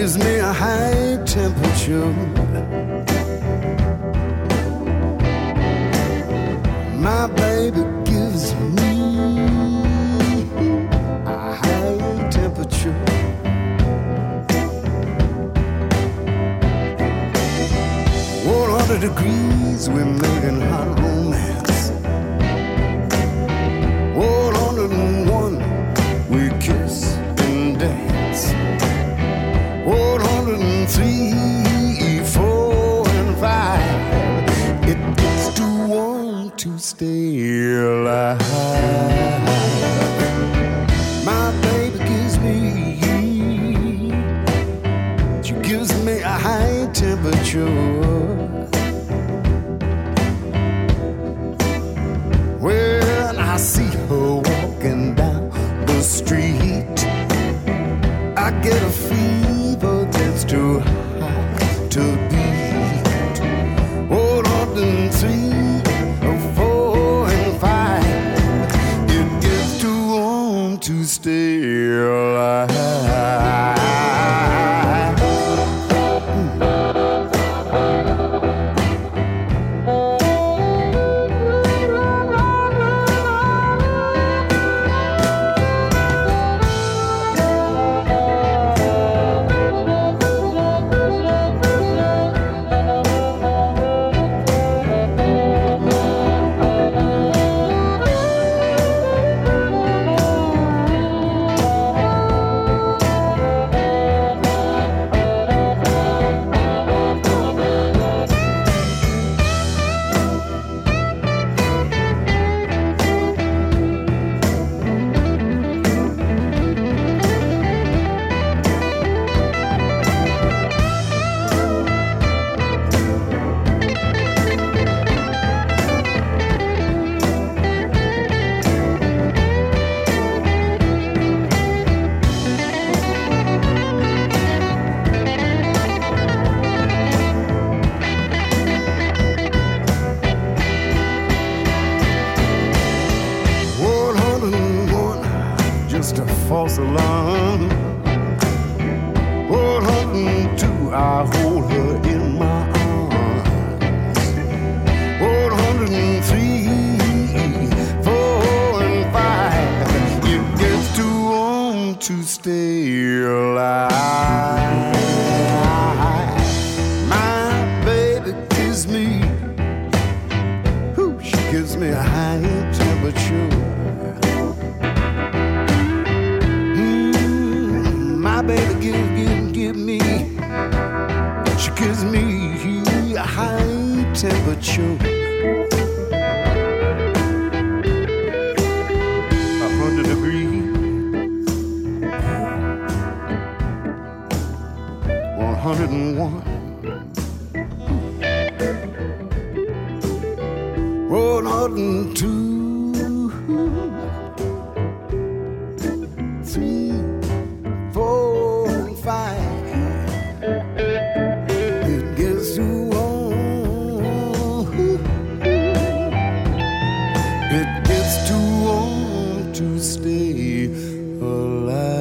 gives me a high temperature. My baby gives me a high temperature. 100 degrees, we're making hot romance. 101, we kiss and dance. 103, 4, and 5. It gets to want to stay alive. My baby gives me, she gives me a high temperature. When I see her walking down the street, I get a fever that's too high to beat. 103, 4, and 5. It gets too warm to stay alive. False alarm. 102, I hold her in my arms. 103, 4, and 5. It gets too warm to stay alive. My baby gives me, she gives me a high temperature. My baby give me, she gives me a high temperature. 100 degrees, 101, 102, 3, 4, and 5. It gets too warm. It gets too warm to stay alive.